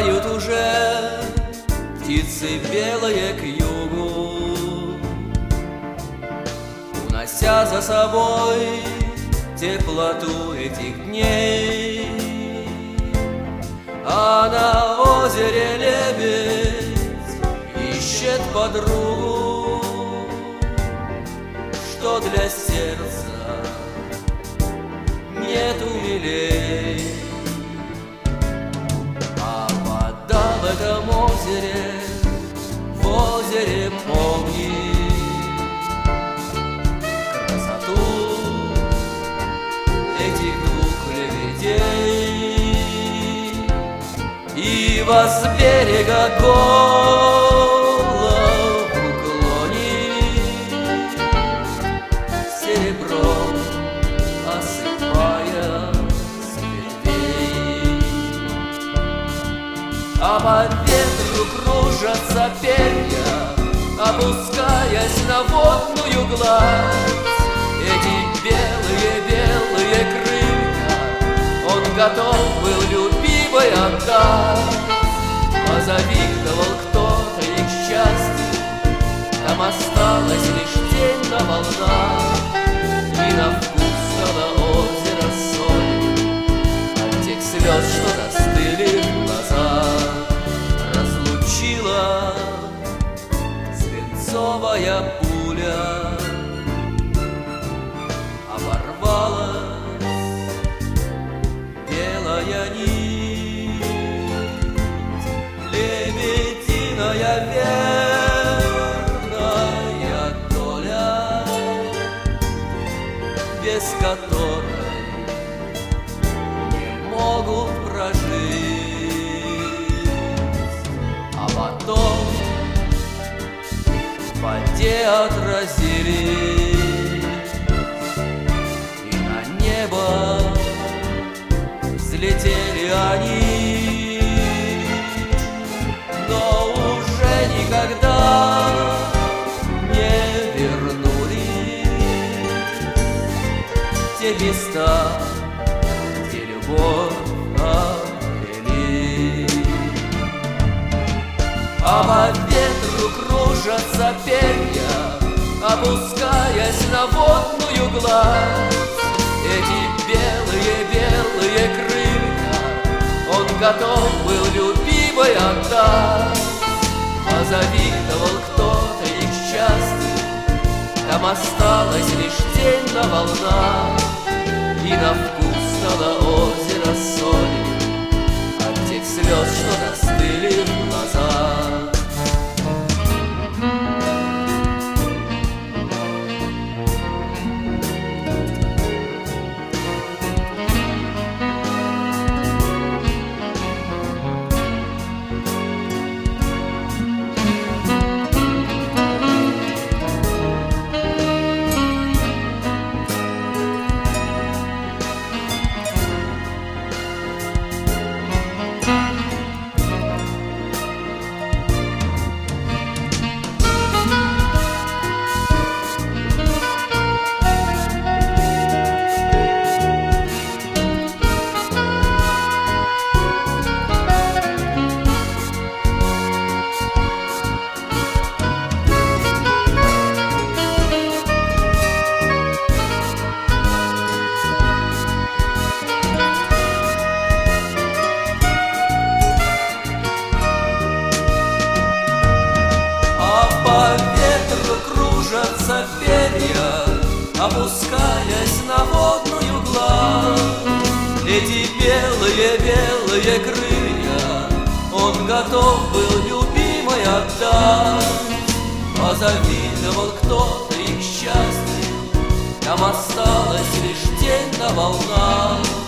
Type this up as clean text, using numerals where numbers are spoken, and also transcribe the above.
Улетают уже птицы белые к югу, унося за собой теплоту этих дней. А на озере лебедь ищет подругу, что для сердца нету милей. А вода в этом озере, в озере помнит красоту этих двух лебедей. И с берега голову клонит, серебром осыпая с ветвей. А по ветру кружатся перья, опускаясь на водную гладь. Эти белые-белые крылья он готов был любимой отдать. Позавидовал кто-то их счастью, там осталась лишь тень на волнах. И на вкус стало озеро соль от тех слез, что застыли в глазах. Разлучила свинцовая пуля, оборвалась белая нить, лебединая верная доля, без которой не могут прожить. А потом в воде отразились, и на небо взлетели они, но уже никогда не вернулись в те места, где любовь обрели. А по ветру кружатся перья, опускаясь на водную гладь. Эти белые-белые крылья он готов был любимой отдать. Позавидовал кто-то их счастью, там осталась лишь тень на волнах. И на вкус стало озеро соль от тех слез, что застыли в глазах. Кружатся перья, опускаясь на водную гладь. Эти белые-белые крылья он готов был любимой отдать. Позавидовал кто-то их счастью, там осталась лишь тень на волнах.